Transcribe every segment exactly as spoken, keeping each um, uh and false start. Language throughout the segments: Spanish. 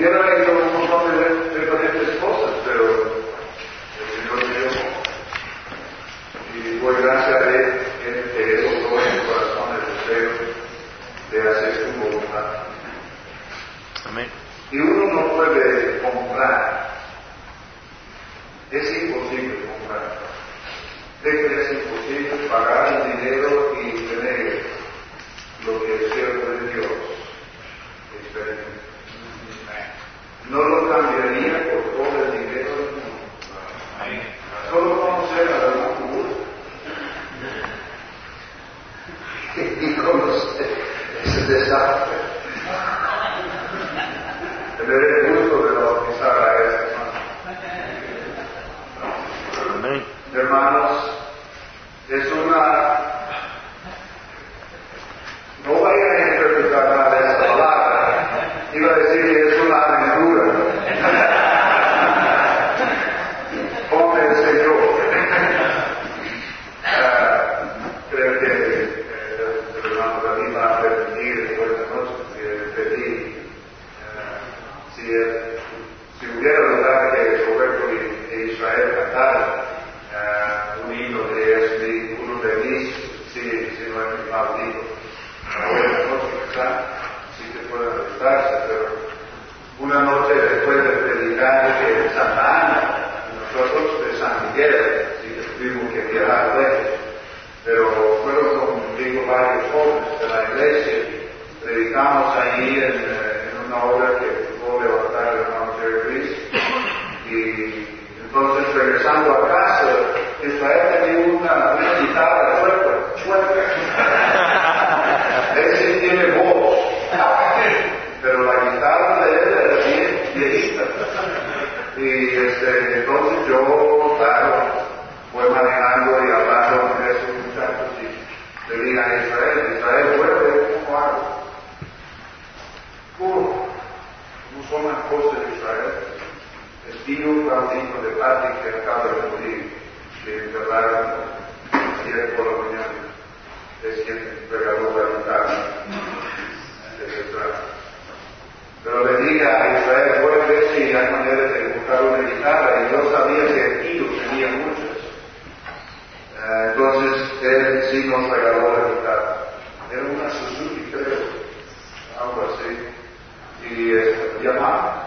Hubiera hecho un montón de diferentes cosas, pero el Señor me dio. Y por gracia de Él, que Él colocó en el corazón el deseo de hacer su voluntad. Amén. Y uno no puede comprar. Es imposible comprar. De que es imposible pagar el dinero y tener lo que el siervo de Dios experimenta. No lo cambiaría por todo el dinero del mundo. Solo conocer a la locura y conocer ese desastre. Tener el gusto de bautizar a ese hermano. Amén. Hermanos, es una... No vayan a interpretar nada de esa palabra. Iba a decir que es una aventura. Pónganse yo. Uh, creo que eh, el hermano David va a permitir después de noche que pedí uh, si, eh, si hubiera lugar que Roberto y, y Israel cantaran uh, un himno de este, uno de mis, si, si no es mi maldito. Buenas noches, quizá, sí que pueden restarse, pero una noche después de predicar que Santa Ana, nosotros de San Miguel, sí que tuvimos que viajar lejos, pero fueron conmigo varios jóvenes de la iglesia, predicamos allí en, en una obra que pudo levantar el hermano Jerry Reese, y entonces regresando a casa, Israel tenía una, una guitarra chueca, chueca. Ese tiene voz, pero la guitarra de él era bien viejita. Y este, entonces yo, claro, voy manejando y hablando con esos muchachos y le dije a Israel, Israel, vuelve, ¿cómo hago? Uh, no son las cosas de Israel. El tío Claudito de Pati que acaba de morir, que enterraron ayer por la mañana. Es quien regaló la guitarra de detrás. Pero le dije a Israel, voy a ver si hay manera de buscar una guitarra, y yo sabía que el tío tenía muchas. Uh, entonces él sí nos regaló la guitarra. Era una Suzuki, creo, algo así. Y eh, Yamaha.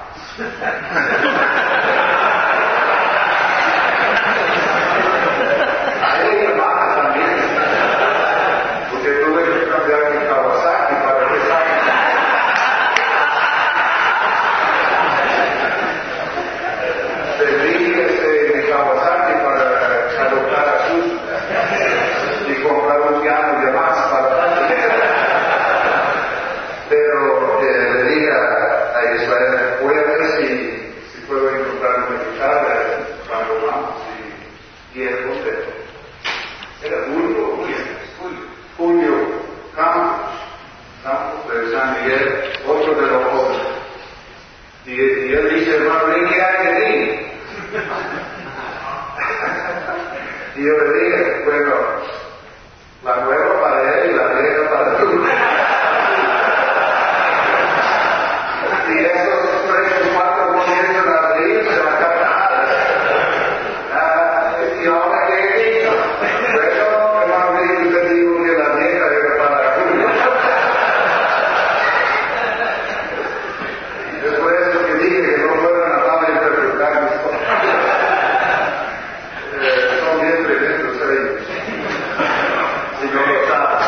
Hay Yamaha también. Porque tuve que cambiar mi Kawasaki para que salga. Vendí este, mi Kawasaki para adoptar a Suzuki y comprar un piano de más para pero eh, le dije a, a Israel, voy a ver si, si puedo encontrar una guitarra cuando vamos y, y él contestó. Era Julio, Julio, Julio Campos, Campos de San Miguel, otro de los jóvenes. Y, y él dice, hermano, ¿qué hay que ir? Y yo le dije, bueno, la nueva para él y la vieja para tú. Y esos tres o cuatro comienzan a reírse a carcajadas. Ah, y ahora qué hizo. Bueno, hermano, te digo que la vieja era para Julio. Después de lo que dije, que no fueran a malinterpretar mis cosas. Eh, son bien tremendos ellos. Si no lo saben.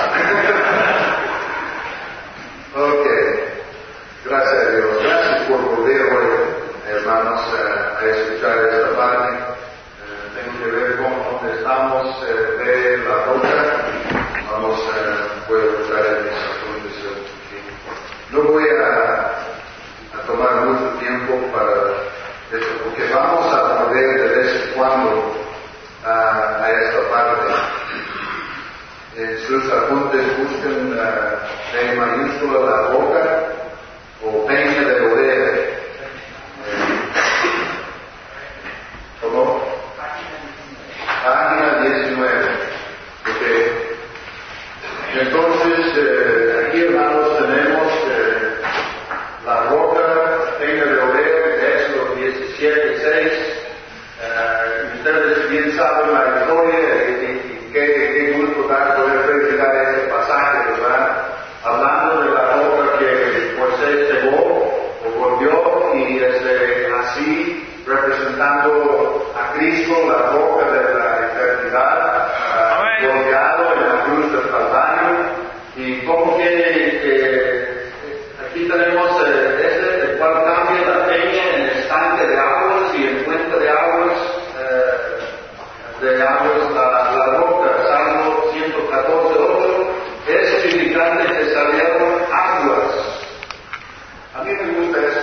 Ok. Gracias a Dios. Gracias por volver hoy, hermanos, a, a escuchar esta parte. Eh, tengo que ver cómo dónde estamos eh, de la roca. Vamos a poder buscar en mis apuntes. No voy a, a tomar mucho tiempo para esto, porque vamos a volver de vez en cuando a, a esta parte. En sus apuntes busquen uh, en mayúscula la roca o peña de Odea. ¿Cómo? Página diecinueve. Okay. Entonces, eh, aquí hermanos tenemos eh, la roca, peña de caminos del Calvario. Y cómo quiere que aquí tenemos eh, este, el cual cambia la peña en estanque de aguas y en fuente de aguas, eh, de aguas la, la roca, Salmo ciento catorce, ocho, es significante que salieron aguas. A mí me gusta eso.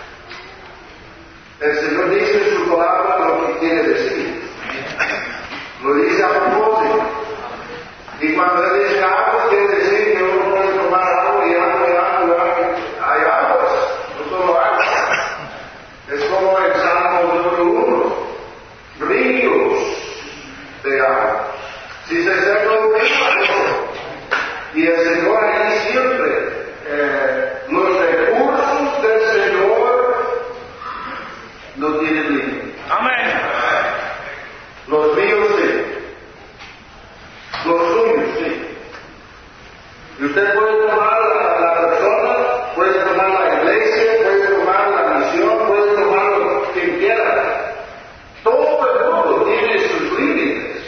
El Señor dice en su palabra lo que quiere decir. Lo dice a propósito. Y cuando Él dice agua, quiere decir que uno puede tomar agua y agua y agua. Hay aguas, no solo agua. Es como el Salmo número uno. Ríos de agua. Si se seca un río, y el Señor ahí siempre, eh, los recursos del Señor no tienen límite. Amén. Los ríos sí. Los suyos sí. Y usted puede tomar la, la persona, puede tomar la iglesia, puede tomar la misión, puede tomar lo que quiera. Todo el mundo tiene sus límites.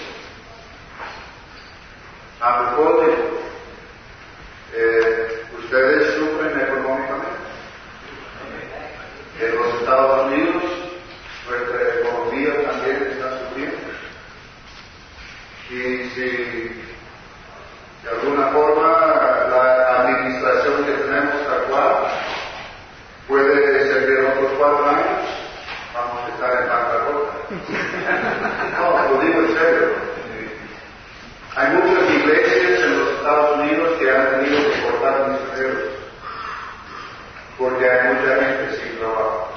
A propósito, eh, ustedes sufren económicamente. En los Estados Unidos, nuestra economía también está sufriendo. Y si de alguna forma la administración que tenemos actual puede ser que en otros cuatro años vamos a estar en bancarrota. No, lo digo en serio. Hay muchas iglesias en los Estados Unidos que han tenido que cortar misioneros porque hay mucha gente sin trabajo.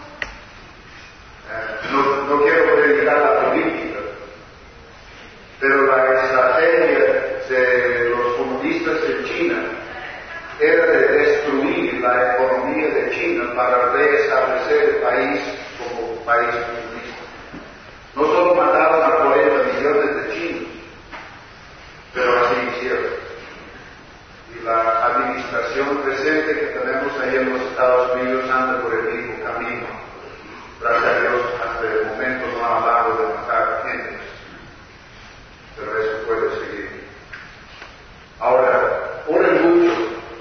Eh, no, no quiero predicar la política, pero la estrategia de los comunistas en China era de destruir la economía de China para reestablecer el país como país comunista. No solo mataron a cuarenta millones de chinos, pero así hicieron. Y la administración presente que tenemos ahí en los Estados Unidos anda por el mismo camino. Gracias a Dios, hasta el momento no ha hablado de matar gente, pero eso puede seguir. Ahora, oren mucho,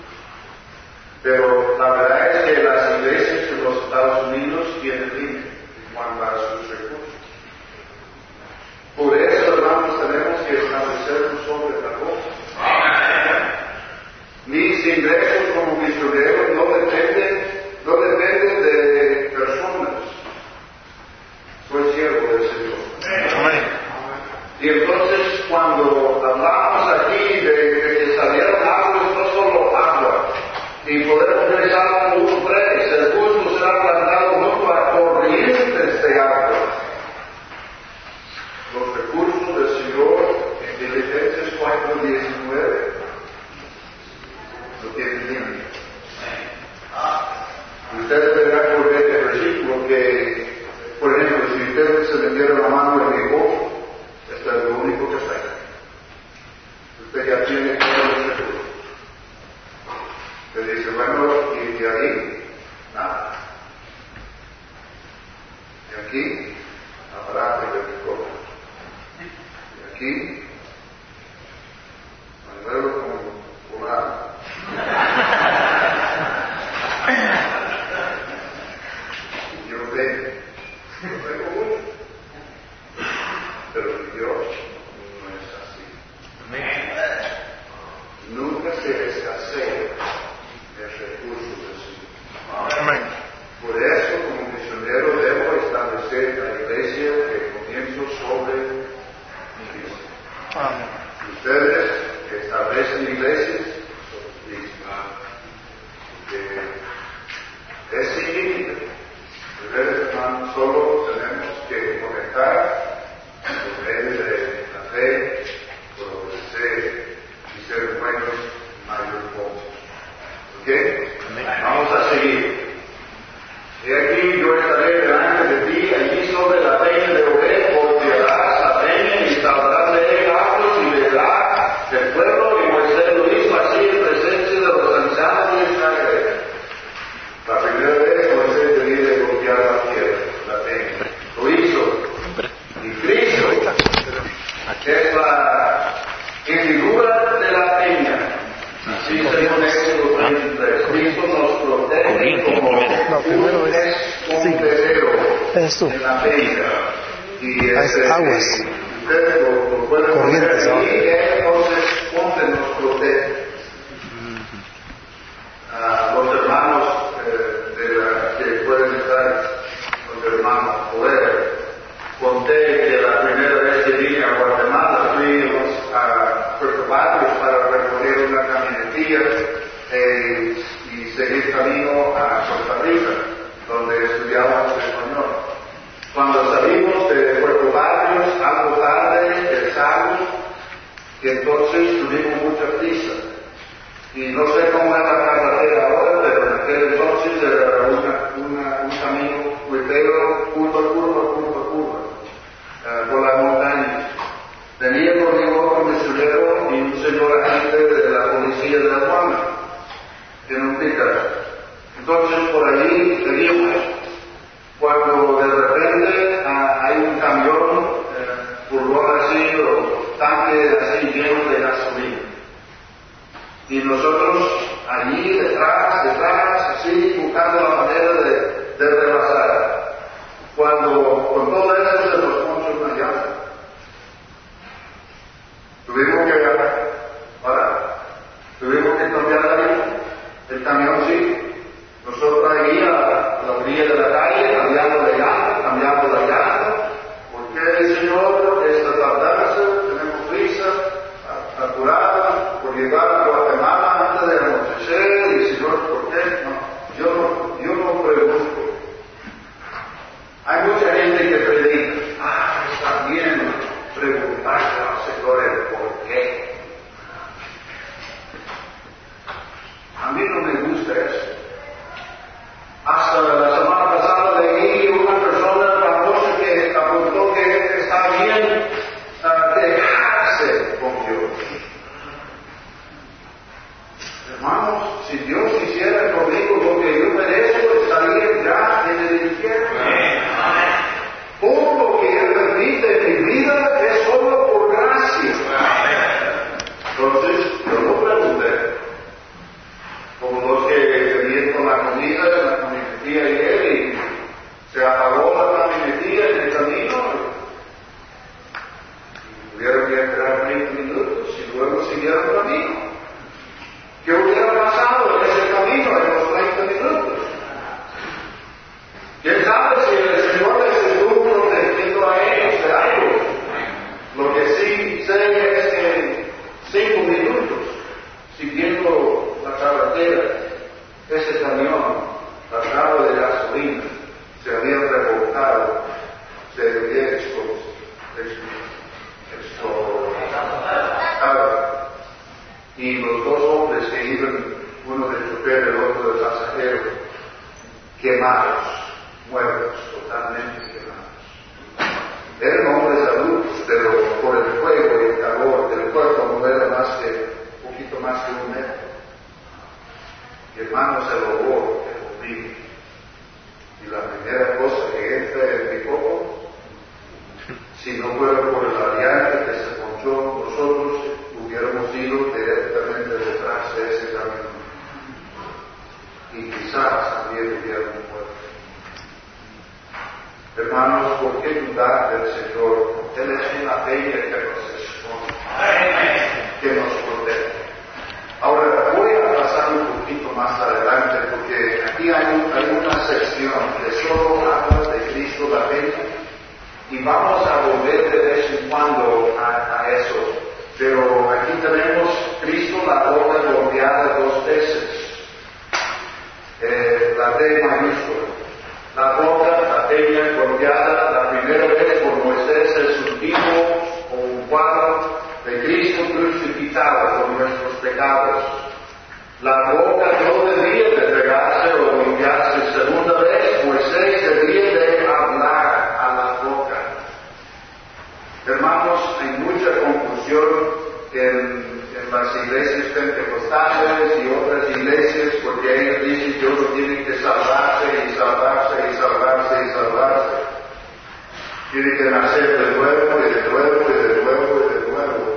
pero la verdad es que las iglesias en los Estados Unidos tienen límite en cuanto a sus recursos. Por eso, hermanos, tenemos que establecernos sobre la cosa. Mis ingresos como misioneros no dependen, no dependen de personas. Soy siervo del Señor. Y entonces, cuando hablamos aquí de, de que salieron aguas, no solo agua, y podemos ver Salmo uno tres, el justo será plantado junto a corrientes de agua. Los recursos del Señor en Filipenses cuatro diecinueve no tienen límite. Ustedes verán por este versículo que, por ejemplo, si ustedes se metieron la mano en el negocio, esto es lo único que está ahí. Usted ya tiene todos los recursos. Usted dice, bueno, y de ahí, nada. Y aquí, aparato de mi copa. Y aquí, Manuel como fulano. Y yo tengo, yo tengo mucho. Pero Dios no es así. Nunca se escasea el recurso del Señor. Por eso, como misionero, debo establecer la iglesia que comienzo sobre mi Cristo. Ustedes que establecen iglesias, que es sin límite. Ustedes, hermanos, solo tenemos que conectar por medio de la fe, por obedecer y ser buenos mayordomos. ¿Ok? Vamos a seguir. Y aquí yo estaré delante de ti, allí sobre la peña de Oreb, voltearás la peña y saldrás de él aguas y beberá del pueblo, y Moisés lo hizo así. es tú? En la peña. Y Ah, es este, aguas. ustedes lo, lo pueden Corrientes, poner ¿no? y entonces ponte nos protege. Uh, los hermanos eh, de la, que pueden estar, los hermanos poder, conté que la primera vez que vine a Guatemala fuimos a Puerto Barrios para recoger una camionetilla eh, y seguir camino a Costa Rica, donde estudiábamos español. Cuando salimos de Puerto Barrios, algo tarde, pensamos que entonces tuvimos mucha prisa. Y no sé cómo es la carretera ahora, pero en aquel entonces era una, una, un camino huetero, curva, curva, curva, curva, uh, por las montañas. Venía conmigo otro misionero y un señor agente de la policía de la aduana, en un pícaro. Entonces por allí seguimos. Cuando de repente uh, hay un camión, uh, furgón así, o tanque así lleno de gasolina. Y nosotros allí detrás, detrás, así, buscando la manera de, de rebasar. Cuando con todo eso se nos poncha una llanta. Tuvimos que parar. Tuvimos que cambiar la vía. El camión sí. Nosotros allí a, a la orilla de la calle, cambiando la llanta, cambiando la llanta. Porque el Señor, esta tardanza, tenemos prisa, apurada, por llegar a Guatemala antes de anochecer, y Señor, ¿por qué? No, yo no, yo no pregunto. Hay mucha gente que predica, ah, está bien preguntarle al Señor el por qué. A mí no me gusta eso. Hasta la semana pasada leí una persona famosa que apuntó que está bien uh, dejarse con Dios. Hermanos, si Dios hiciera conmigo lo que yo merezco, estaría ya en el infierno. Todo lo que Él permite en mi vida es solo por gracia. Entonces, yo lo pregunté, como los que venían con la comida, la camionetilla y él, y se apagó la camionetilla en el camino, y tuvieron que esperar veinte minutos, y luego siguieron el camino. ¿Qué hubiera pasado en ese camino en los treinta minutos? ¿Quién sabe si el Señor les estuvo protegiendo a ellos de algo? Lo que sí sé es que en cinco minutos, siguiendo la carretera, ese camión cargado de gasolina se había revolcado, se había expuesto, y los dos hombres que iban, uno del chofer y el otro del pasajero, quemados, muertos, totalmente quemados. Eran hombres adultos, pero por el fuego y el calor del cuerpo no era más que, un poquito más que un metro. Y hermanos, el olor es horrible. Y la primera cosa que entra en mi coco, si no fuera por el variante que se ponchó, nosotros hubiéramos ido directamente detrás de ese camino. Y quizás también hubiéramos muerto. Hermanos, ¿por qué dudar del Señor? Él es una peña que nos expone, que nos protege. Ahora, voy a pasar un poquito más adelante, porque aquí hay, un, hay una sección que solo habla de Cristo la peña, y vamos a volver de vez en cuando a, a eso. Pero aquí tenemos Cristo la roca golpeada dos veces. Eh, la T mayúscula. La roca, la peña golpeada, la primera vez por Moisés es un tipo o un cuadro de Cristo crucificado por nuestros pecados. La roca no debía de pegarse o golpearse. Segunda vez, Moisés debía de hablar a la roca. Hermanos, hay mucha confusión en, en las iglesias pentecostales y otras iglesias, porque ellos dicen que uno tiene que salvarse y salvarse y salvarse y salvarse. Tiene que nacer de nuevo y de nuevo y de nuevo y de nuevo.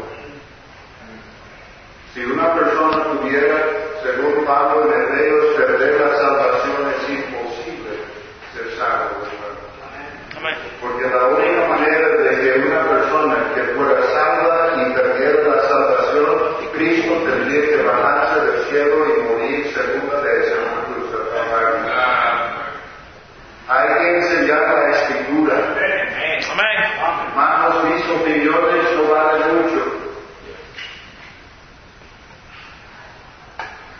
Si una persona tuviera, según Pablo en Hebreos, perder la salvación, es imposible ser salvo de nuevo.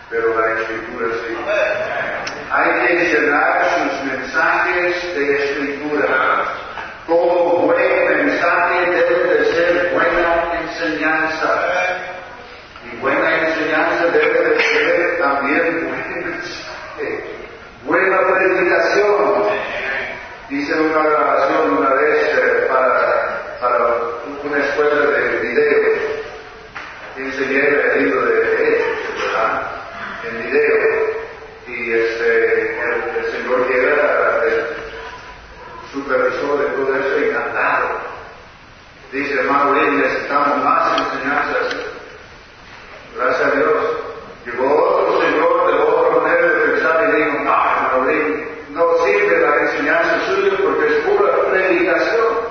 pero la Escritura sí. Hay que llenar sus mensajes de Escritura. Todo buen mensaje debe de ser buena enseñanza. Y buena enseñanza debe de ser también buen mensaje. Buena predicación. Hice una grabación una vez eh, para, para una escuela de video. Enseñé el libro de Hechos, ¿verdad? En video. Y este, el, el señor que era el supervisor de todo eso, encantado. Dice, hermano Lee, necesitamos más enseñanzas. Gracias a Dios. Llegó otro señor de otro medio de pensar y dijo, no, hermano Lee, no sirve la enseñanza suya porque es pura predicación.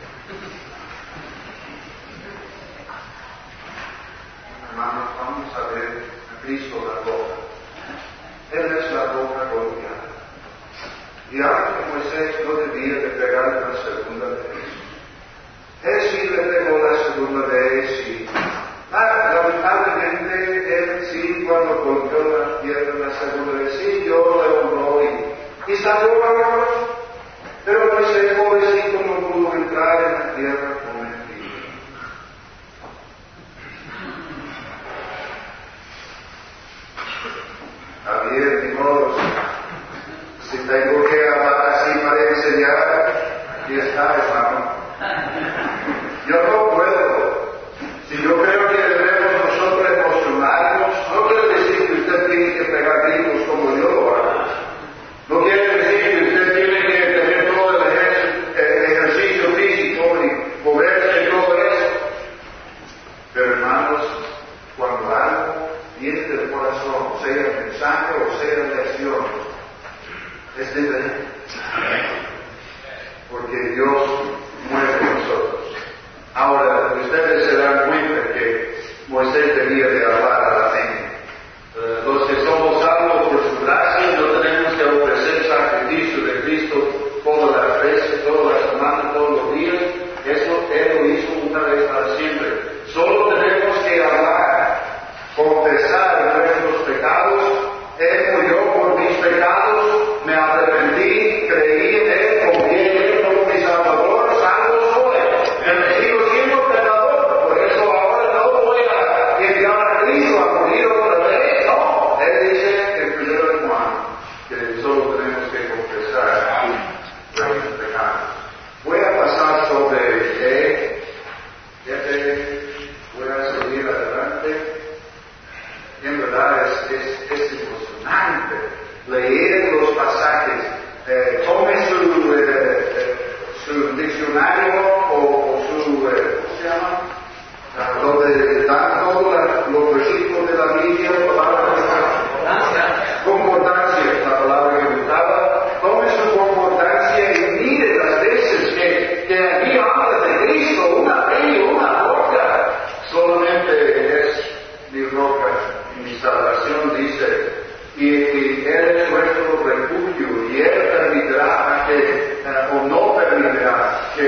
Hermanos, vamos a ver a Cristo la boca. Él es la boca golpeada. Y ahora que Moisés no debía de pegar la segunda vez. Él sí le pegó la segunda vez y ah, lamentablemente él sí cuando golpeó la tierra la segunda vez, sí, yo le honró y, y salió a pero Moisés pobrecito no pudo entrar en la tierra con el tío. Está bien, ni modo. Si tengo que hablar así para enseñar, aquí está, hermano. Yo no puedo. Si yo creo que debemos nosotros emocionarnos, no quiere decir que usted tiene que pegar gritos como yo lo hago. No quiere decir que usted tiene que tener todo el ejer- el ejercicio físico y moverse y todo eso. Pero hermanos, cuando algo viene del corazón, sea mensaje o sea lección, es diferente. Porque Dios mueve en nosotros. Ahora, ustedes se dan cuenta que Moisés debía de hablar a la gente. Uh, los que somos salvos por su gracia no tenemos que ofrecer sacrificio de Cristo todas las veces, todas las semanas, todos los días. Eso Él lo hizo una vez para siempre. Solo tenemos que hablar, confesar nuestros pecados. Él murió por mis pecados, me arrepentí, creí en Él, confié en Él como mi Salvador, salvo soy. Me sigo siendo pecador, por eso ahora no voy a enviar a Cristo a morir otra vez. No, Él dice en primero de Juan que solo tenemos que confesar nuestros pecados. Voy a pasar sobre eh, este, voy a seguir adelante. En verdad es, es, es emocionante leer los pasajes. Eh, tome su, eh, eh, su diccionario o, o su, eh, ¿cómo se llama? Ah, donde dan todos los versículos de la Biblia, la palabra concordancia, la palabra que gustaba. Tome su concordancia y mire las veces que, que aquí habla de Cristo, una fe, una roca. Solamente es mi roca. Mi salvación dice, y, y Él es nuestro refugio, y Él permitirá que, uh, o no permitirá que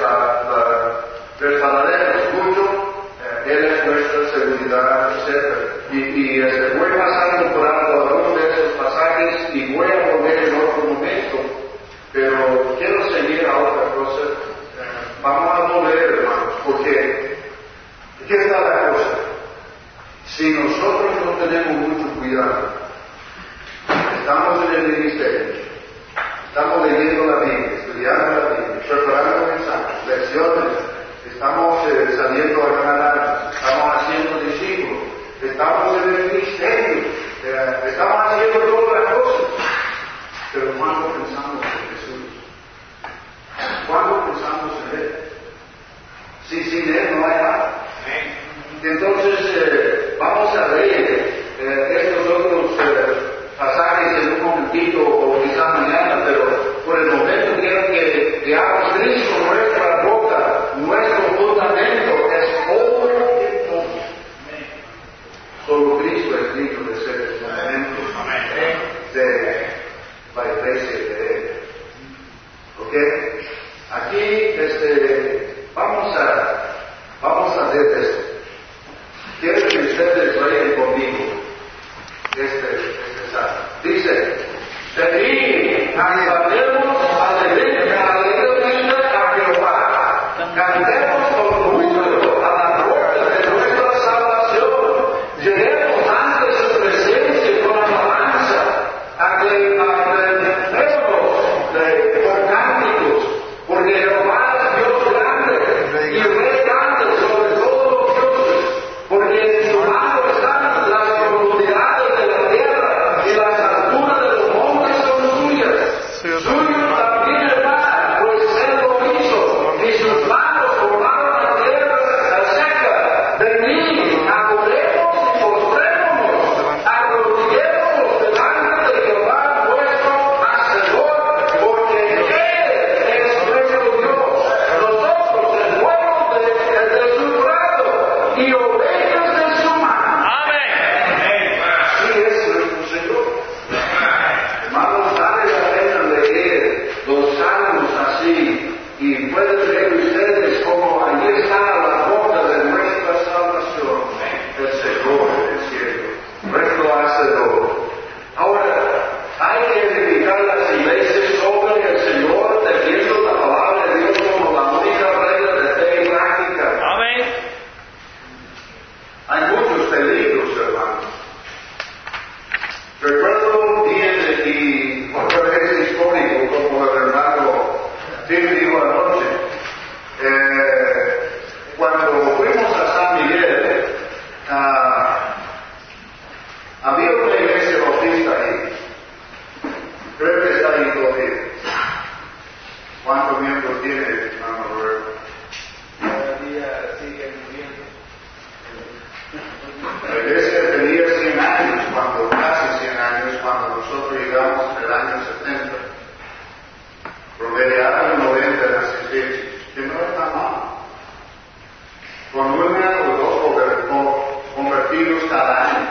resbalaremos mucho, uh, Él es nuestra seguridad, etcétera. Y, y este, voy pasando por algo algunos de esos pasajes y voy a volver en otro momento, pero quiero seguir a otra cosa. Uh, vamos a volver, hermanos, porque ¿qué está la cosa? Si nosotros no tenemos mucho cuidado, estamos en el ministerio, estamos leyendo la Biblia, estudiando la Biblia, preparando mensajes, lecciones, estamos eh, saliendo a ganar almas, estamos haciendo discípulos, estamos en el ministerio, eh, estamos haciendo todas las cosas, pero ¿cuándo pensamos en Jesús? ¿Cuándo pensamos en Él? Si sin Él no hay nada. Entonces, eh, vamos a leer eh, estos otros eh, pasajes en un momentito o quizá mañana, pero por el momento quiero que veamos Cristo, nuestra roca, nuestro fundamento es obra peligros, hermanos. Recuerdo un día y otra vez histórico, como el hermano Tim dijo anoche, eh, cuando fuimos a San Miguel, uh, había una iglesia bautista ahí. Creo que está ahí todavía. ¿Cuántos miembros tiene, hermano Roberto? Todavía sigue muriendo. La iglesia tenía cien años, cuando, casi cien años, cuando nosotros llegamos en el año setenta. Promediaron noventa en asistencias, que no es tan mal. Con una o dos convertidos cada año.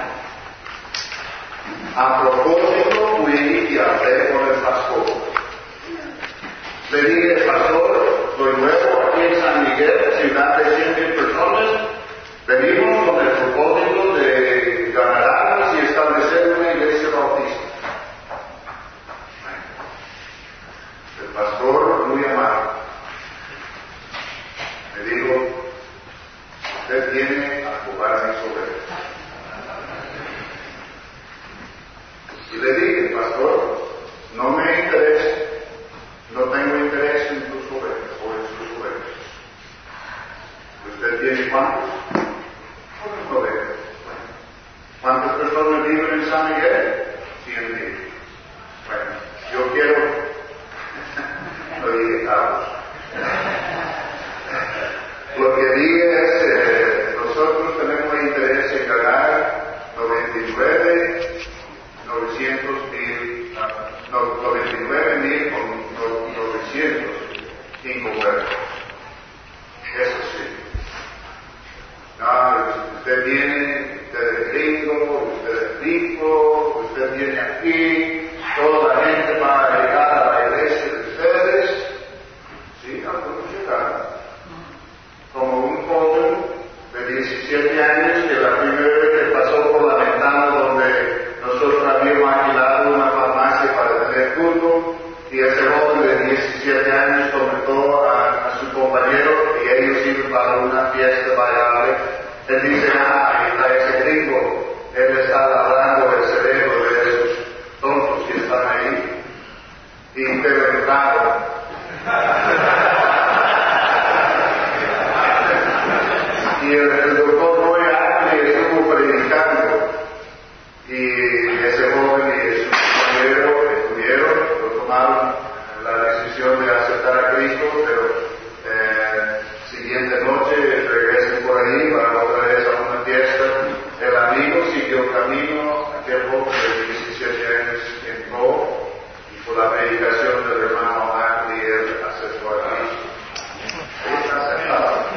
A propósito, fui y hablé con el pastor. Le dije, pastor, soy nuevo aquí en San Miguel, ciudad de cien mil personas. Venimos con el propósito de ganarnos y establecer una iglesia bautista. El pastor, muy amable, me dijo, usted viene a jugar mis ovejas. Y le dije, pastor, no me interesa, no tengo interés en tus ovejas o en sus ovejas. ¿Usted tiene cuántos? ¿Cuántas ovejas? ¿Cuántas personas viven en San Miguel? Cien mil. Bueno, yo quiero, no dije cabos. Lo que dije es, eh, nosotros tenemos interés en ganar noventa y nueve novecientos mil, no, noventa y nueve mil con novecientos inconversos. Eso sí. No, usted viene, usted es gringo, usted es rico, usted viene aquí, toda la gente va a llegar a la iglesia de ustedes. Sí, algunos llegaron. Como un joven de diecisiete años que la primera vez que pasó por la ventana donde nosotros habíamos alquilado una farmacia para tener culto, y ese joven de diecisiete años comentó a, a su compañero y ellos iban para una fiesta bailable. Él dice, ah, ahí está ese gringo, él está lavando el cerebro de esos tontos que están ahí. Y te lo entraron. Y el, el doctor Roy Ashley estuvo predicando. Y ese joven y su compañero estuvieron, lo tomaron la decisión de aceptar a Cristo, pero eh, siguiente noche regresan por ahí, van otra vez a una fiesta. El amigo siguió camino, aquel joven de diecisiete años entró, y por la predicación del hermano Ashley él aceptó a Cristo. Es aceptado.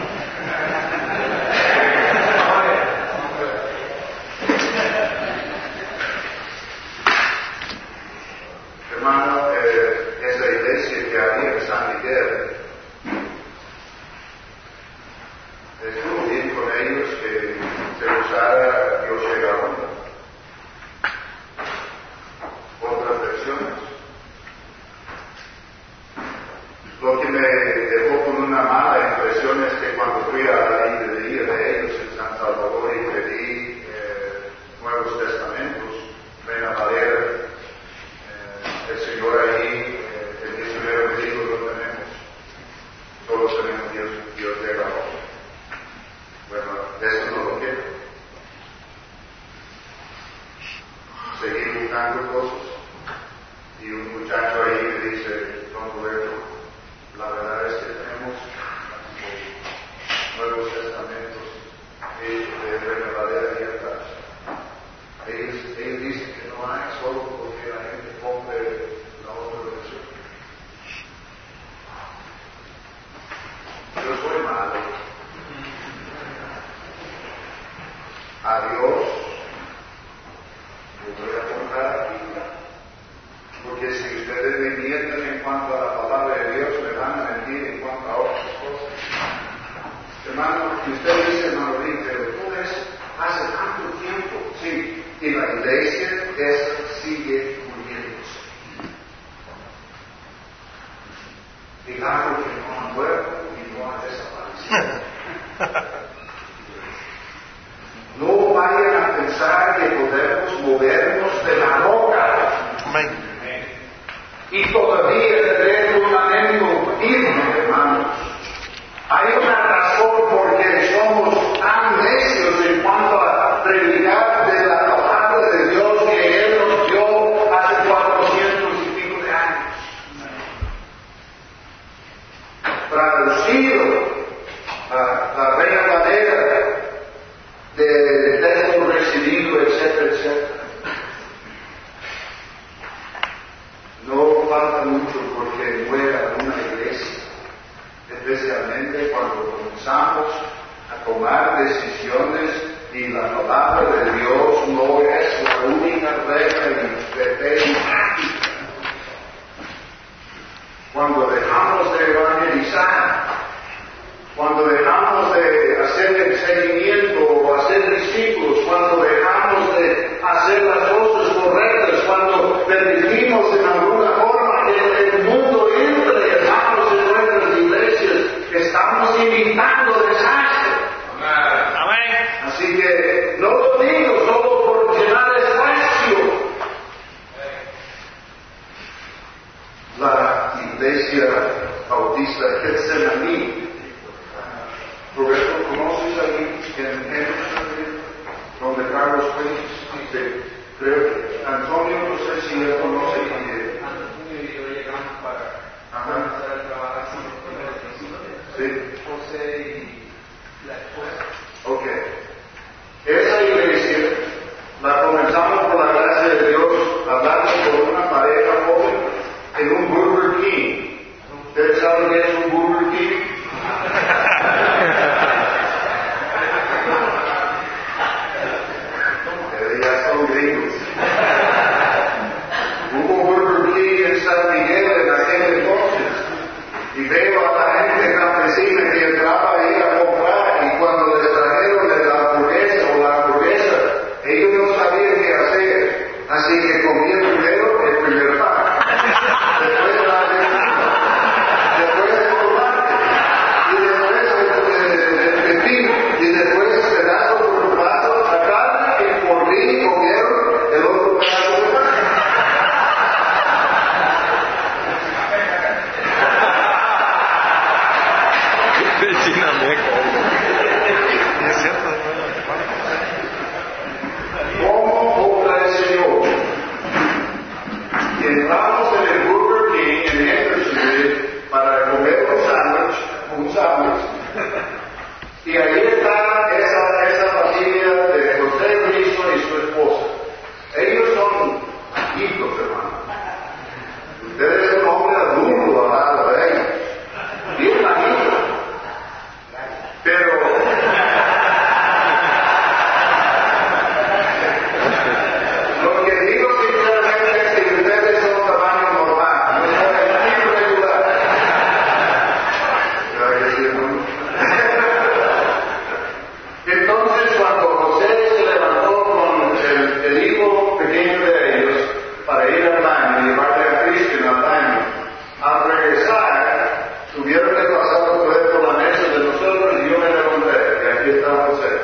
Hermano, eh, esa iglesia que había en San Miguel, estuvo bien con ellos que se usara Dios llega a uno. Otras versiones. Lo que me dejó con una mala impresión es que cuando fui a la librería de ellos en San Salvador y pedí eh, Nuevos Testamentos, Reina Valera, el Señor ahí, eh, el misionero me dijo, lo tenemos, todos tenemos Dios, Dios de la obra. Bueno, eso no lo quiero. Seguí buscando cosas, y un muchacho ahí me dice, don Roberto, la verdad es que tenemos Nuevos Testamentos de Reina Valera y atrás. Ellos, ellos dicen que no hay solo porque la gente compre la otra versión. Yo soy malo. A Dios le voy a comprar la Biblia. Porque si ustedes me mienten en cuanto a la palabra de Dios, me van a mentir en cuanto a otras cosas. Hermano, que usted dice, hermano, pero tú ves, hace tanto tiempo, sí, y la iglesia esa sigue muriéndose. Y algo que no ha muerto y no ha desaparecido. No vaya gobiernos de la roca. Amén. Y todavía tenemos un anhelo firme, hermanos. Hay una razón por qué somos tan necios en cuanto a predicar de la palabra de Dios que Él nos dio hace cuatrocientos y pico de años. Traducido a la Reina Valera de texto recibido, etcétera, etcétera. No falta mucho porque muera una iglesia, especialmente cuando comenzamos a tomar decisiones y la palabra de Dios no es la única regla de fe y práctica. Cuando dejamos de evangelizar, cuando dejamos de hacer el seguimiento o hacer discípulos, cuando dejamos de hacer las cosas correctas, cuando permitimos en alguna forma que el mundo entre, hermanos, en nuestras iglesias, estamos invitando desastre. Amén. Así que no lo digo solo por llenar espacio. La iglesia bautista Getsemaní, Roberto, ¿conoces ahí en Génesis, donde Carlos fue? Sí, creo que Antonio, no sé si él conoce. Y, Antonio y yo llegamos para ajá. empezar a trabajar con los primeros discípulos. Sí. José y la esposa. Ok. Esa iglesia la comenzamos por la gracia de Dios hablando con una pareja joven en un Burger King. ¿Ustedes saben qué es un Burger King? Ya son gringos. Hubo Burger King en San Miguel en aquel entonces y veo a la gente campesina que entraba a ir a comprar y cuando les trajeron la hamburguesa o la hamburguesa, ellos no sabían qué hacer, así que comían primero el primer pan, después la después el tomate y después el pepino y después pedazo por pedazo la carne y por mí comieron el otro pedazo de pan. Es cierto. ¿Cómo obra el Señor? Y entramos en el Burger King en Hendersonville para comer un sándwich, un sándwich. Y ahí está esa, esa familia de José Cristo y su esposa. Ellos son hijitos, hermano. Ustedes son un hombre adulto al lado de ellos. Bien bajito. Pero lo que digo sinceramente es que ustedes son tamaño normal, no son el tipo regular. ¿Verdad que sí, hermano? Entonces, cuando José se levantó con el, el hijo pequeño de ellos para ir al baño y llevarle a Cristian al baño, al regresar, tuvieron que pasar por la mesa de nosotros y yo me levanté, y aquí está José.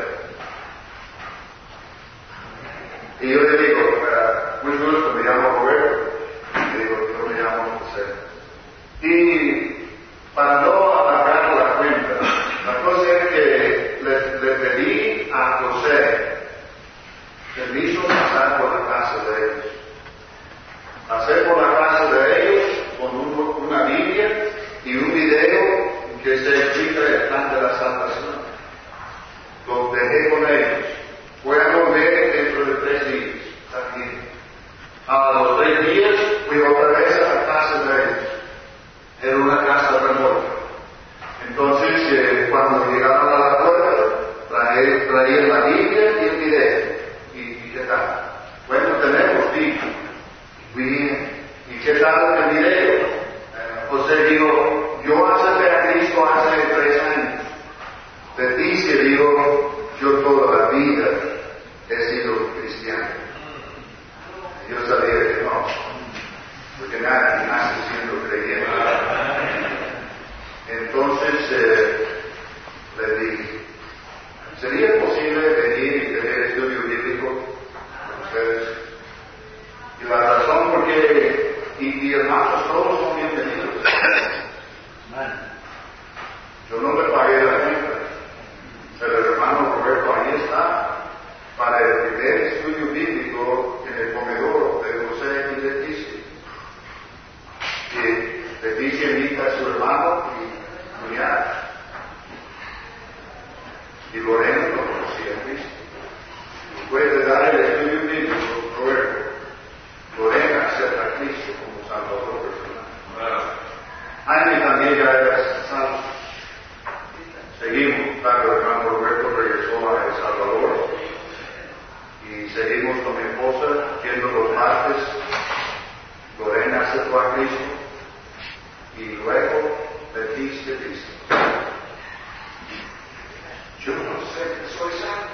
Y yo le digo, uh, muy gusto, me llamo Roberto. Le digo, yo me llamo José. Y para no alargar la cuenta, la cosa es que le, le pedí a José permiso pasar por la casa de ellos. Pasé por la casa de ellos con un, una Biblia y un video que se explica el plan de la salvación. Los dejé con ellos. Voy a volver dentro de tres días también. A los tres días fui otra vez a la casa de ellos. Era una casa remota. Entonces, eh, cuando llegaron a la puerta, traje, traía la Biblia y el video. ¿Y, y qué tal? Bueno, tenemos Biblia. Bien. ¿Y qué tal el video? Eh, José dijo, yo acepté a Cristo hace tres años. Le dice, digo, yo toda la vida he sido cristiano. Yo sabía que no, porque nadie nace siendo creyente. Entonces eh, le dije, ¿sería posible venir y tener estudio bíblico con ustedes? después de dar el estudio bíblico, ruego, Lorena acepta a Cristo como Salvador personal. Jaime también ya era salvo. Seguimos, claro, el hermano Roberto regresó a El Salvador y seguimos con mi esposa yendo los martes. Lorena aceptó a Cristo y luego Leticia dice, yo no sé que soy salvo.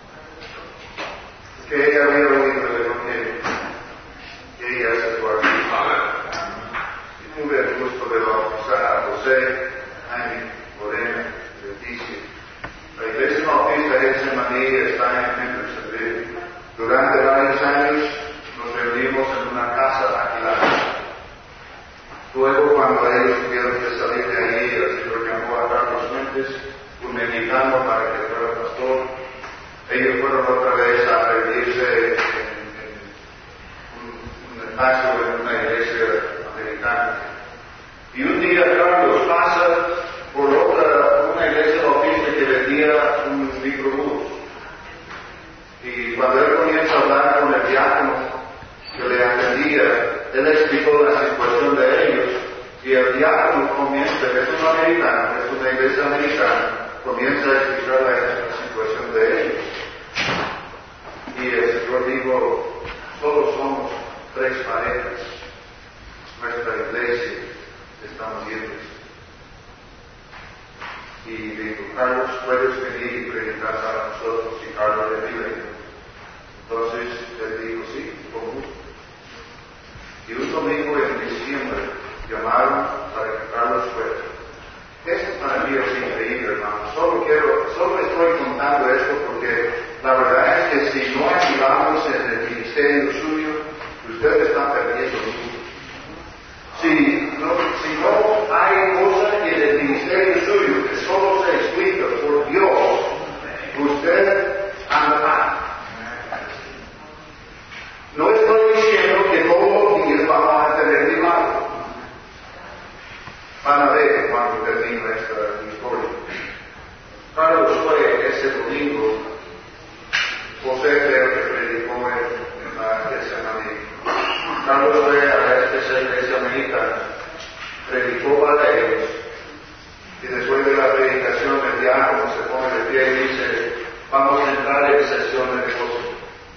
Que ella había oído el Evangelio, que ella aceptó a Cristo. Y tuve el gusto de bautizar a José, Jaime, Lorena, Leticia. La iglesia bautista de Getsemaní está en Hendersonville. Durante varios años nos reunimos en una casa alquilada. Luego, cuando ellos tuvieron que salir de allí, el Señor llamó a Carlos Fuentes, un mexicano, para que fuera pastor. Ellos fueron otra vez a reunirse en, en un, un espacio en una iglesia americana. Y un día Carlos pasa por otra, una iglesia bautista que vendía un microbús. Y cuando él comienza a hablar con el diácono que le atendía, él explicó la situación de ellos. Y el diácono comienza, es un americano, es una iglesia americana, comienza a explicar la, la situación de ellos. Y el Señor dijo, solo somos tres parejas, nuestra iglesia está muriendo. Y dijo, Carlos, puedes venir y predicar para nosotros. Y Carlos le dijo, entonces él dijo, sí, con gusto. Y un domingo en diciembre llamaron para que Carlos fuera. Esto para mí es increíble, hermano. Solo quiero, solo estoy contando esto porque la verdad es que si no activamos en el ministerio suyo, usted está perdiendo mucho. Si no, si no hay cosa en el ministerio suyo que solo se explica por Dios, usted anda mal. No estoy diciendo que todos los días vamos a tener milagros. Van a ver cuando termine esta historia. Carlos fue ese domingo, José creo que predicó en, en la Getsemaní. Carlos fue a esta iglesia americana, predicó para ellos, y después de la predicación el diácono se pone de pie y dice, vamos a entrar en sesión de negocio.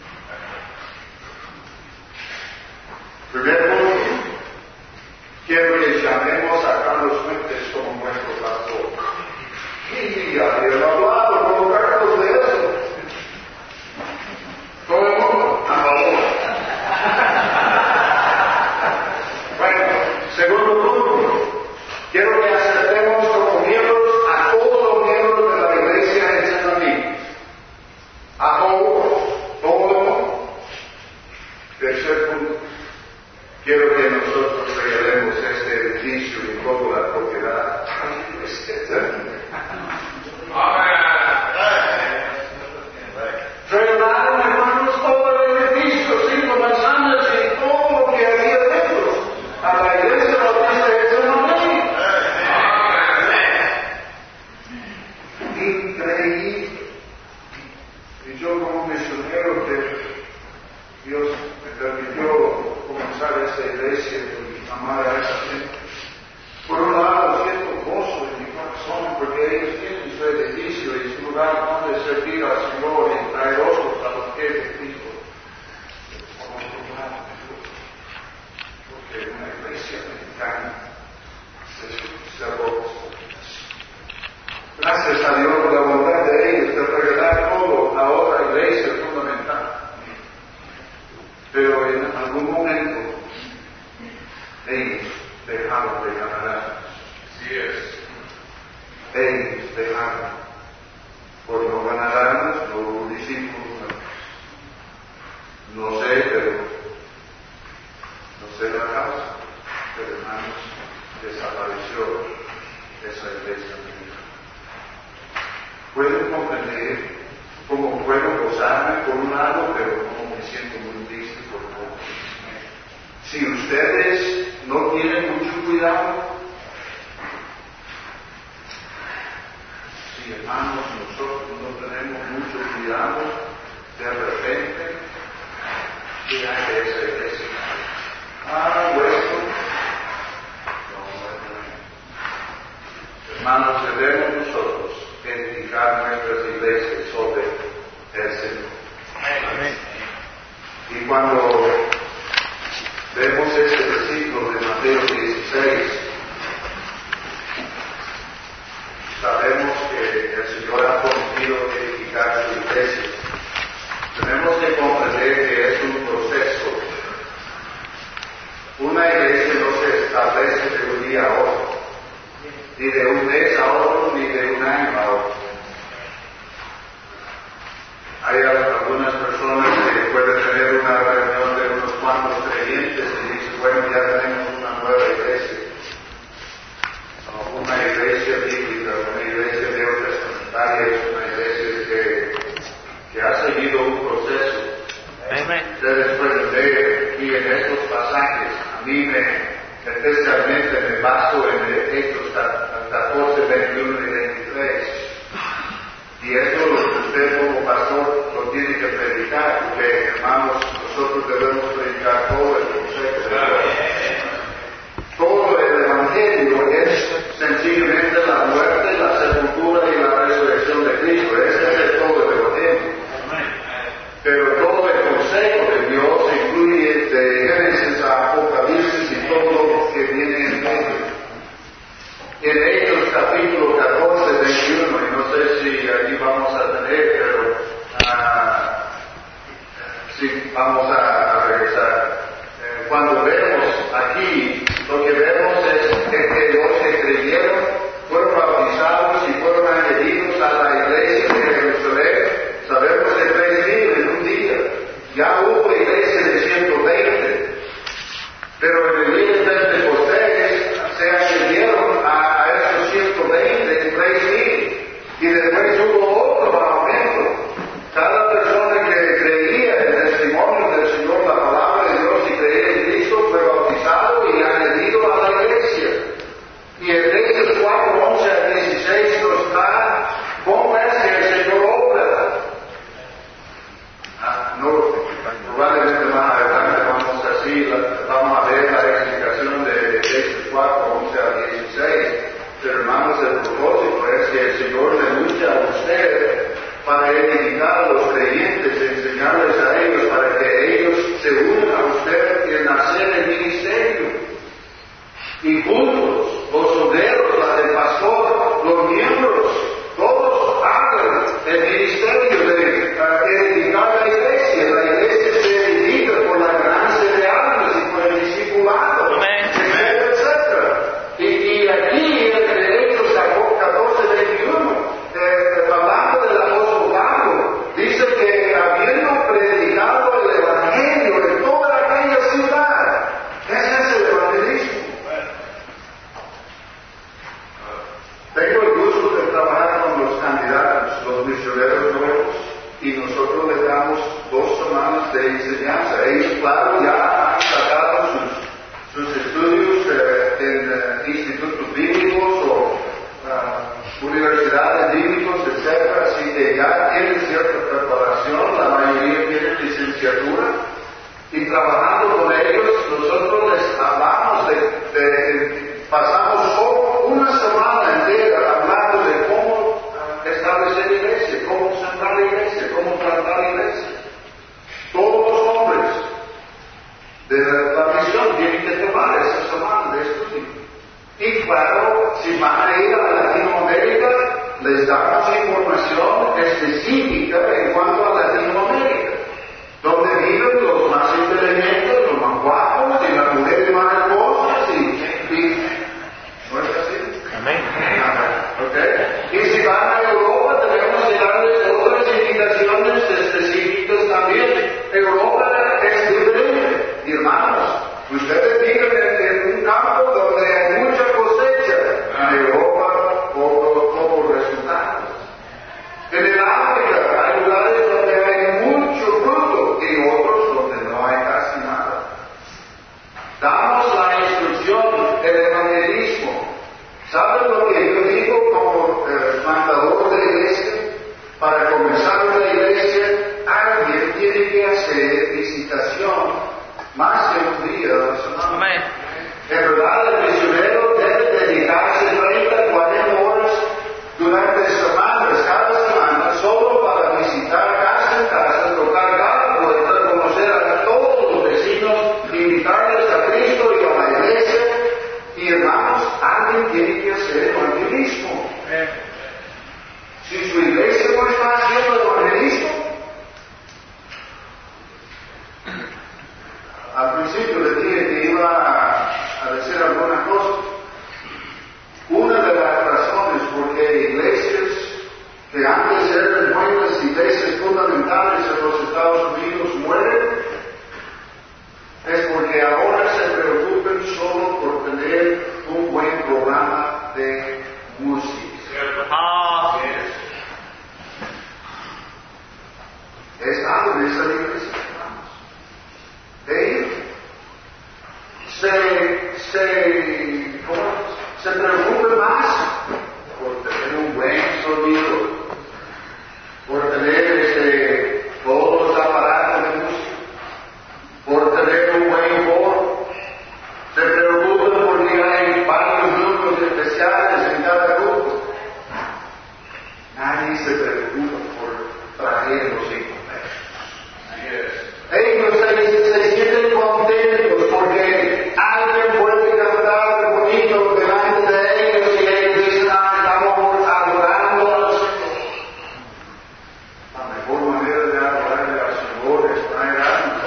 Primer punto, quiero que llamemos a Carlos Fuentes como nuestro pastor. Y habían hablado con Carlos de eso. Todo el mundo, a favor. Bueno, segundo punto, quiero que aceptemos como miembros a todos los miembros de la iglesia en Getsemaní. A todos, todo el mundo. Tercer punto, quiero que nosotros regalemos este edificio y toda la propiedad. Regalaron, hermanos, todo el edificio, cinco manzanas y todo lo que había dentro a la iglesia bautista de Getsemaní. Increíble. Y yo como misionero que Dios me permitió comenzar esta iglesia y amar a esa gente. Por un lado siento gozo en mi corazón porque ellos tienen su edificio y su lugar donde servir al Señor y traer otros a los pies de Cristo. Por otro lado, porque una iglesia mexicana se cerró. Gracias a Dios por la voluntad de ellos de regalar todo a otra iglesia fundamental. Pero en algún momento ellos dejaron de ganar. Así es. Ellos dejaron. Por no ganar no hubo discípulos. No sé, pero no sé la causa. Pero hermanos, desapareció esa iglesia. Puedo comprender cómo puedo gozarme por un lado, pero como me siento muy triste por otro. Si ustedes no tienen mucho cuidado, si hermanos nosotros no tenemos mucho cuidado, de repente ¿qué hay de esa iglesia? Ah, hueso. Hermanos, debemos nosotros edificar nuestras iglesias sobre el Señor. Amén. Y cuando vemos este versículo de Mateo dieciséis, sabemos que el Señor ha prometido edificar su iglesia. Tenemos que comprender que es un proceso. Una iglesia no se establece de un día a otro, ni de un mes a otro, ni de un año a otro. Hay algunas personas que pueden tener una reunión de unos cuantos creyentes y dicen, bueno, ya tenemos una nueva iglesia. No, una iglesia bíblica, una iglesia neotestamentaria es una iglesia que, que ha seguido un proceso. Amén. Ustedes pueden ver aquí en estos pasajes, a mí me, especialmente me baso en Hechos catorce, veintiuno y veintitrés. Y esto usted como pastor lo tiene que predicar, porque hermanos, nosotros debemos predicar todo el consejo de Dios. Todo el Evangelio es sencillamente la muerte, la sepultura y la resurrección de Cristo. Ese es todo el Evangelio. Pero todo el consejo de Dios incluye de Génesis a Apocalipsis y todo lo que viene en medio. En Hechos capítulo catorce, veintiuno, y no sé si allí vamos a tener, pero uh, sí, vamos a, a regresar. Eh, cuando vemos aquí, lo que vemos es que, que los que creyeron fueron bautizados y fueron añadidos a la iglesia de Jerusalén. Sabemos que tres mil en un día. Ya hubo iglesia de ciento veinte, pero en el día de Pentecostés se añadieron a, a esos ciento veinte, tres mil, y después hubo otro aumento. Cada persona que creía en el testimonio del Señor, la palabra de Dios y creía en Cristo, fue bautizado y añadido a la iglesia. Y en Hechos cuatro, once a dieciséis nos da cómo es que el Señor obra. Ah, no, probablemente más adelante vamos así, la, vamos a ver la explicación de Hechos cuatro, once a dieciséis. Pero hermanos, el propósito es que el Señor le use a usted para edificar a los creyentes, enseñarles a ellos para que ellos se unan a usted en hacer el ministerio. Y juntos, los obreros, la del pastor, los miembros, todos hagan el ministerio de uh, edificar la iglesia. La iglesia se edifica por la ganancia de almas y por el discipulado, etcétera, etcétera. Y, y aquí, entre Hechos catorce, veintiuno, eh, hablando del apóstol Pablo, dice que habiendo predicado el evangelio en toda aquella ciudad, ese es el evangelismo. Tengo el gusto de trabajar con los candidatos, los misioneros nuevos, y nosotros les damos dos semanas de enseñanza. Ellos, claro, ya han sacado sus, sus estudios eh, en eh, institutos bíblicos o uh, universidades bíblicas, etcétera, así que ya tienen cierta preparación, la mayoría tienen licenciatura, y trabajando con ellos, nosotros les hablamos de, de pasamos solo una semana entera hablando de cómo establecer iglesia, cómo sentar la iglesia, cómo tratar la iglesia. Todos los hombres. es algo de esa iglesia, hermanos. Ellos se, se, ¿cómo? se preocupan más por tener un buen sonido, por tener este, todos los aparatos de música, por tener un buen coro. Se preocupan porque hay varios grupos especiales en cada grupo. Nadie se preocupa por traer los inconvenientes. Ellos se, se sienten contentos porque alguien puede cantar bonito delante de ellos y ellos dicen, ah, estamos adorando al Señor. La mejor manera de adorarle al Señor es traer algo.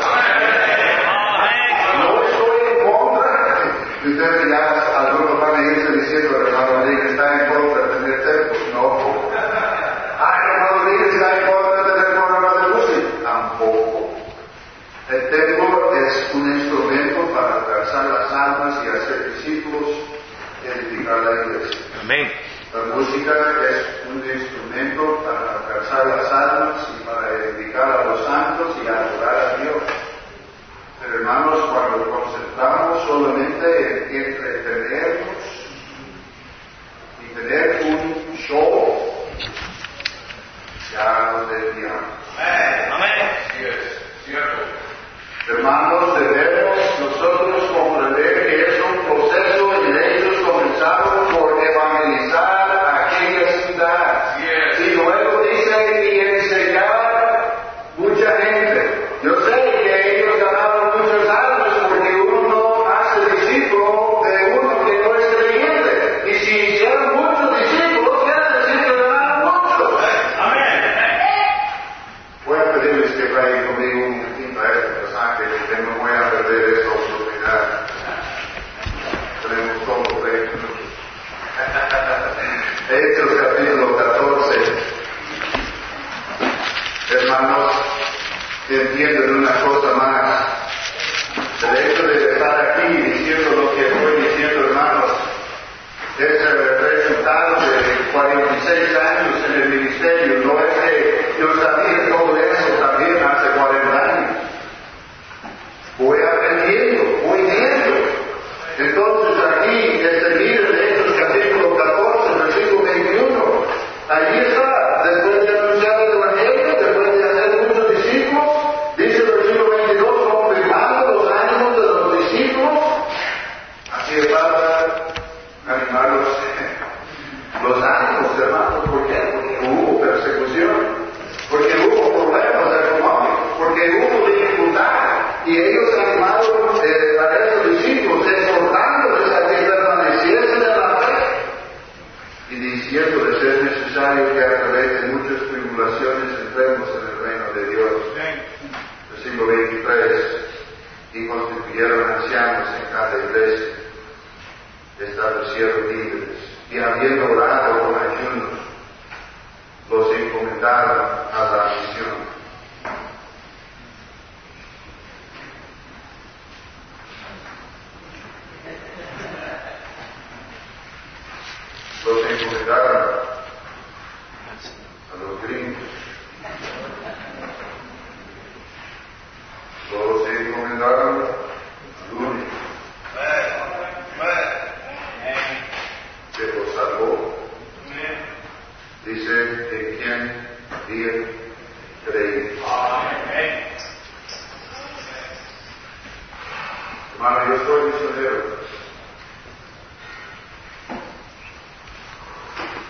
No estoy en contra. Y ustedes ya, algunos van a irse diciendo, hermano Rodríguez está en contra de tener templos. No. Ah, hermano Rodríguez está en contra de tener programas de música. Tampoco. El templo es un instrumento para alcanzar las almas y hacer discípulos y edificar la iglesia. Amén. La música es un instrumento para alcanzar las almas y para edificar a los santos y adorar a Dios. Pero hermanos, cuando nos concentramos solamente en entretenernos y tener un show, ya nos desviamos. Amén. Así es, cierto. Hermanos, debemos nosotros comprender que es un proceso y ellos comenzaron por evangelizar aquella ciudad. Yes. Y luego dice, y enseñar mucha gente. Yo sé que ellos ganaron muchas almas porque uno no hace discípulo de uno que no es creyente. Y si hicieron muchos discípulos, quiere decir que ganaron muchos. Amén. Voy a pedirles que vayan conmigo un momentito a este pasaje, que no voy a perder esa oportunidad. Tenemos como tres minutos. Hechos capítulo catorce. Hermanos, entienden una cosa más. El hecho de estar aquí diciendo lo que estoy diciendo, hermanos, es el resultado de cuarenta y seis años en el ministerio. No es que yo sabía todo eso también hace cuarenta años. Voy aprendiendo, voy viendo. Entonces aquí, este libro de Hechos capítulo catorce, versículo veintiuno, allí está, después de anunciar el evangelio, después de hacer muchos discípulos, dice el versículo veintidós, confirmando los ánimos de los discípulos. Así es para animar los, los ánimos, hermanos. ¿Por qué? Porque hubo persecución, porque hubo problemas económicos, porque hubo dificultad. Y ellos animaron eh, a esos discípulos, exhortándoles a que permaneciesen en la fe y diciéndoles es necesario que a través de muchas tribulaciones entremos en el reino de Dios. Versículo veintitrés. Y constituyeron ancianos en cada iglesia, establecieron líderes, y habiendo orado con ayunos, los encomendaron a la misión. Los encomendaron a los gringos. Los encomendaron al único que los salvó. Dice en quien bien creí. Hermano, yo soy misionero.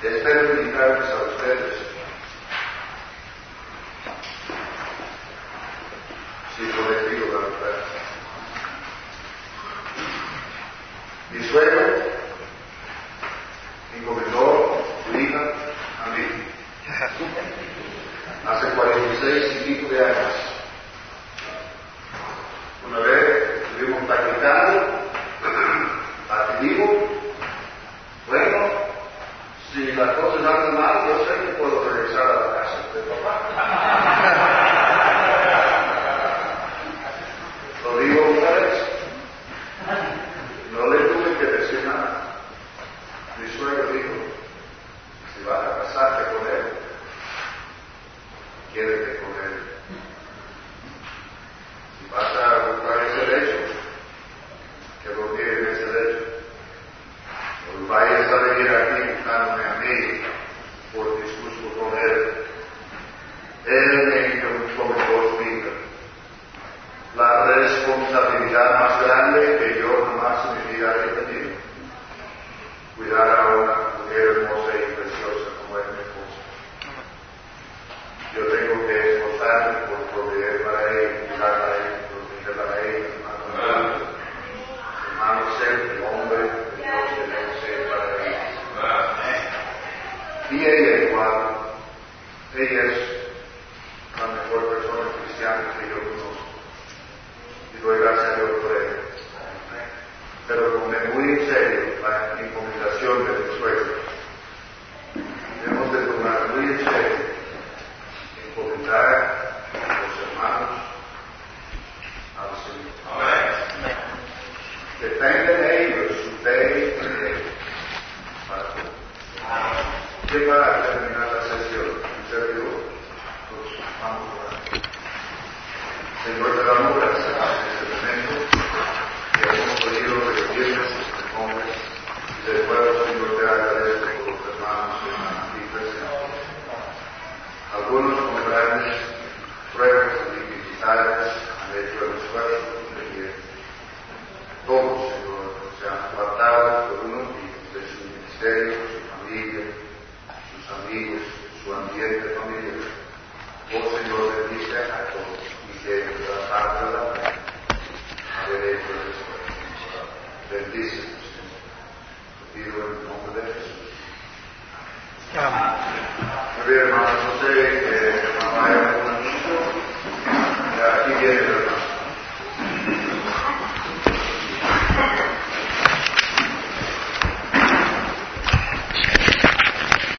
cuidar a ellos, protegerla a ellos, hermano. Hermano, ser el hombre de Dios que debe ser para ellos. Y ella igual, ella es la mejor persona cristiana que yo conozco. Y doy gracias a Dios por ella. Pero tomé muy en serio la encomendación de mi suegro. Debemos de tomar muy en serio encomendar a los hermanos al Señor. Amén. Que tengan ellos su fe en Él para todo. Que para terminar la sesión, en serio, pues vamos a orar. Señor, te damos gracias en este momento que hemos podido reunirnos en tu nombre y de nuevo, Señor, te agradezco por los hermanos y hermanas aquí presentes. Algunos con grandes pruebas y dificultades han hecho el esfuerzo de que todos, Señor, se han apartado por unos días de su ministerio, su familia, sus amigos, su ambiente familiar. Oh, Señor, bendice a todos y que la parte de la fe haber hecho el esfuerzo. Bendícenos, Señor. Te pido en el nombre de Jesús. Amén. Muy bien, hermanos, no sé.